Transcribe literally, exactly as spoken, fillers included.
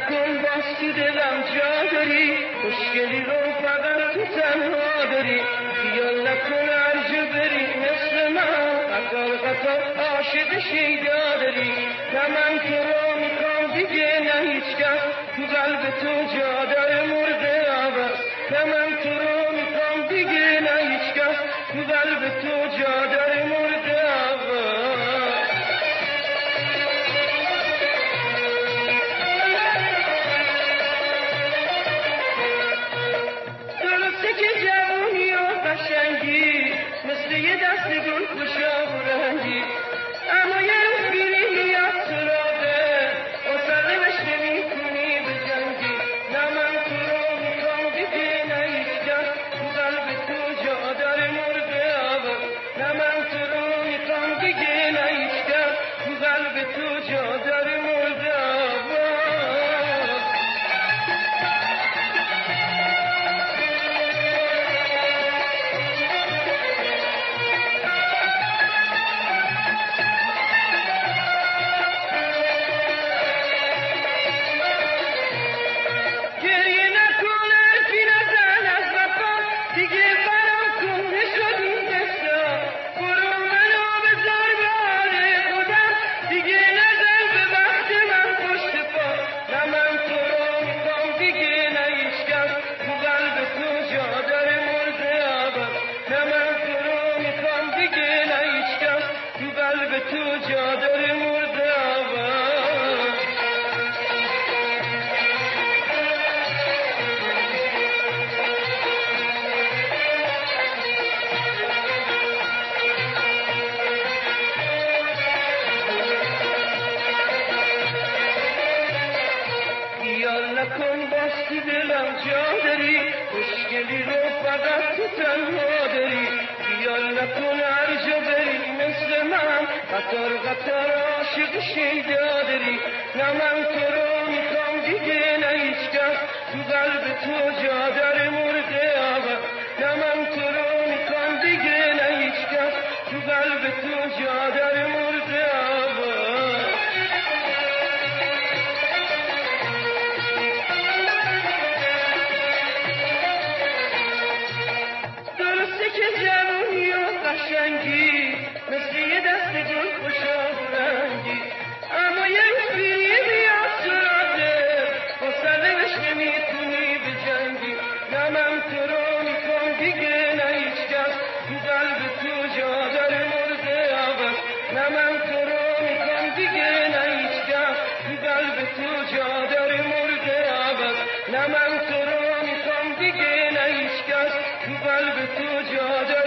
نکن باز تو دلم جا داری، مشکلی رو فقط تو تنها داری. خیال نکن هر جا بری مثل من قطار قطار عاشق شیدا داری. نه من تو رو میخوام دیگه نه هیچ کس، تو قلب تو جا داره مرغ عوض. نه من تو رو میخوام دیگه نه هیچ کس، تو قلب تو جا داره مرغ عوض. درسته که جوونی و قشنگی مثل یه دست گل خوشا و رنگی، اما یه روز بیری میاد سراغه مصرفش نمیتونی بجنگی. نه من تو رو میخوام دیگه نه هیچ کس، تو قلب تو جا داره مرغ عوض. نه من تو رو میخوام دیگه نه هیچ کس، تو قلب تو جا داره مرغ عوض. تو جا داره مرغ عوض. خیال نکن باز تو دلم جا داری، مشکلی رو فقط تو تنها داری. خیال نکن هر جا بری مثل من قطار قطار عاشق شیدا داری. نه من تو رو میخوام دیگه نه هیچ کس، تو قلب تو جا داره مرغ عوض. نه من تو رو میخوام دیگه نه هیچ کس، تو قلب تو جا داره مرغ عوض. درسته که جوانی و قشنگی مثل یه دست گل خوشا و رنگی، اما یه روز بیری میاد سراغه مصرفش نمیتونی بجنگی. نه من تو رو میخوام دیگه نه هیچ کس، تو قلب تو جا داره مرغ عوض. نه من تو رو میخوام دیگه نه هیچ کس، تو قلب تو جا داره مرغ عوض. نه من تو رو میخوام دیگه نه هیچ کس، تو قلب تو جا داره